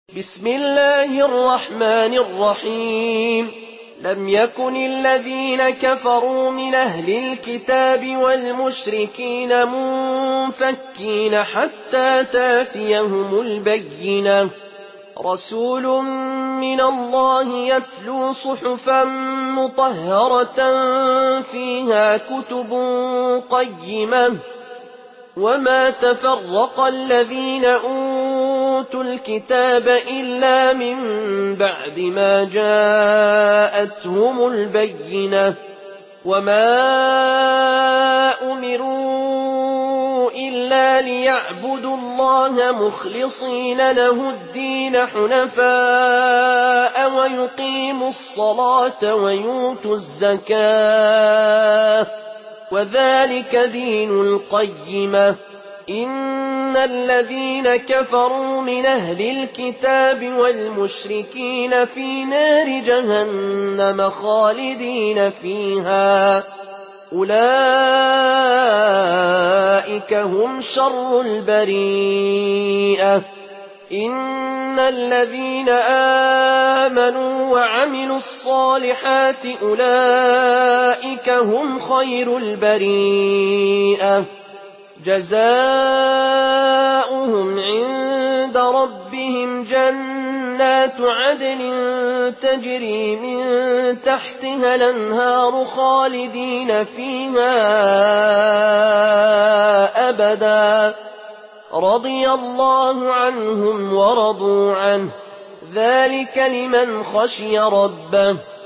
بسم الله الرحمن الرحيم لم يكن الذين كفروا من أهل الكتاب والمشركين منفكين حتى تاتيهم البينة رسول من الله يتلو صحفا مطهرة فيها كتب قيمة وما تفرق الذين أوتوا الكتاب إلا من بعد ما جاءتهم البينة وما أمروا إلا ليعبدوا الله مخلصين له الدين حنفاء ويقيموا الصلاة ويؤتوا الزكاة وذلك دين القيمة إن الذين كفروا من أهل الكتاب والمشركين في نار جهنم خالدين فيها أولئك هم شر البريئة إن الذين آمنوا وعملوا الصالحات أولئك هم خير البريئة جزاؤهم عند ربهم جنات عدن تجري من تحتها الأنهار خالدين فيها أبدا رضي الله عنهم ورضوا عنه ذلك لمن خشي ربه